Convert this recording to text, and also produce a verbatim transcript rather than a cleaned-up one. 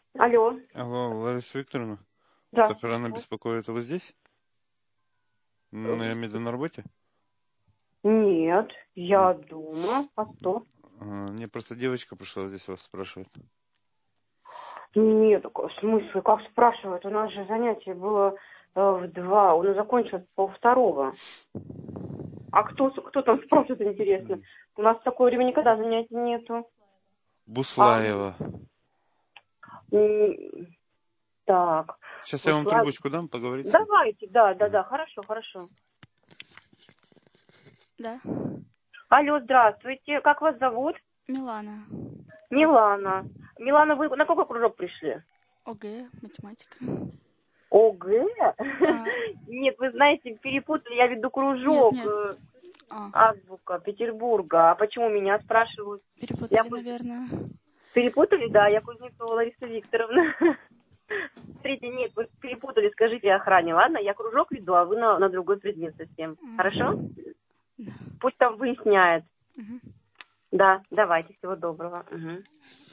Алло. Алло, Лариса Викторовна. Да. Это охрана беспокоит. Вы здесь? Ну, я имею в виду на работе? Нет, я дома. А что? А, Мне просто девочка пришла здесь вас спрашивать. Нет, в смысле, как спрашивают? У нас же занятие было э, в два, оно закончилось полвторого. А кто, кто там спрашивает, интересно? У нас в такое время никогда занятий нету. Буслаева. А, м, так. Сейчас я вам Буслаев- трубочку дам, поговорите. Давайте, да, да, да, хорошо, хорошо. Да. Алло, здравствуйте. Как вас зовут? Милана. Милана. Милана, вы на какой кружок пришли? ОГЭ, математика. ОГЭ? А. Нет, вы знаете, перепутали, я веду кружок. Нет, нет. А. Азбука Петербурга. А почему меня спрашивают? Перепутали, Я... наверное. Перепутали, да, я Кузнецова Лариса Викторовна. Смотрите, нет, вы перепутали, скажите охране, ладно? Я кружок веду, а вы на, на другой предмет совсем. Хорошо? Да. Пусть там выясняет. Угу. Да, давайте, всего доброго. Угу.